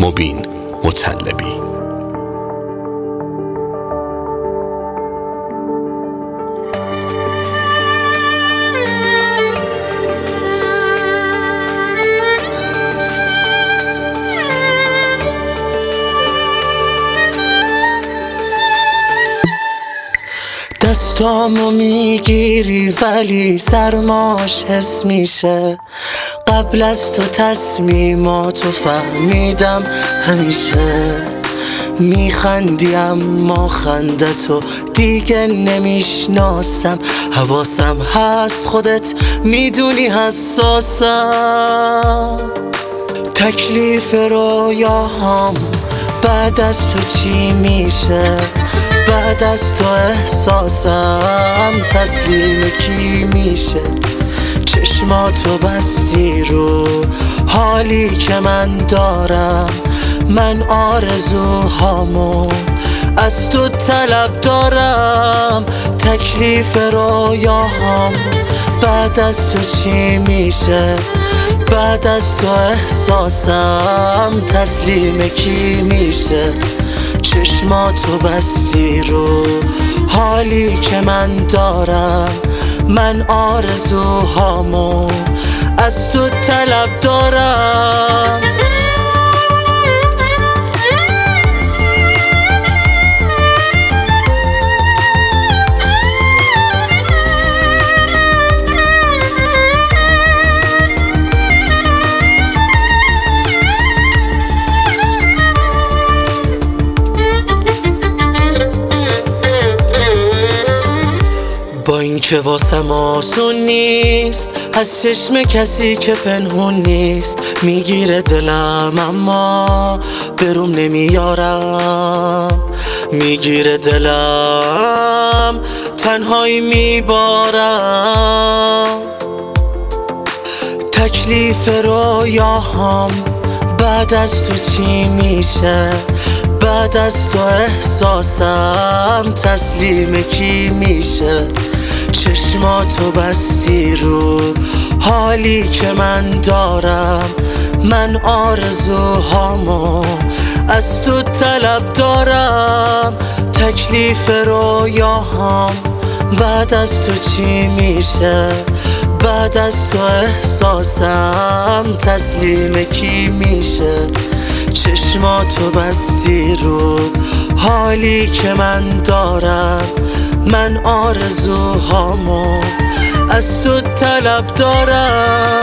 مبین مطلبی. دستامو میگیری ولی سرماش حس میشه. قبل از تو تصمیماتو فهمیدم همیشه. میخندی اما خندتو دیگه نمیشناسم. حواسم هست خودت میدونی حساسم. تکلیف رویاهام بعد از تو چی میشه؟ بعد از تو احساسم تسلیم کی میشه؟ چشماتو بستی رو حالی که من دارم. من آرزوهامو از تو طلب دارم. تکلیف رویاهام بعد از تو چی میشه؟ بعد از تو احساسم تسلیم کی میشه؟ چشماتو بستی رو حالی که من دارم. من آرزوهامو از تو طلب دارم. با اینکه واسم آسون نیست از چشم کسی که پنهون نیست. میگیره دلم اما بروم نمیارم. میگیره دلم تنهایی میبارم. تکلیف رویاهام بعد از تو چی میشه؟ بعد از تو احساسم تسلیم کی میشه؟ چشماتو بستی رو حالی که من دارم. من آرزوهامو از تو طلب دارم. تکلیف رویاهام بعد از تو چی میشه؟ بعد از تو احساسم تسلیم کی میشه؟ چشماتو بستی رو حالی که من دارم. من آرزوهامو از تو طلب دارم.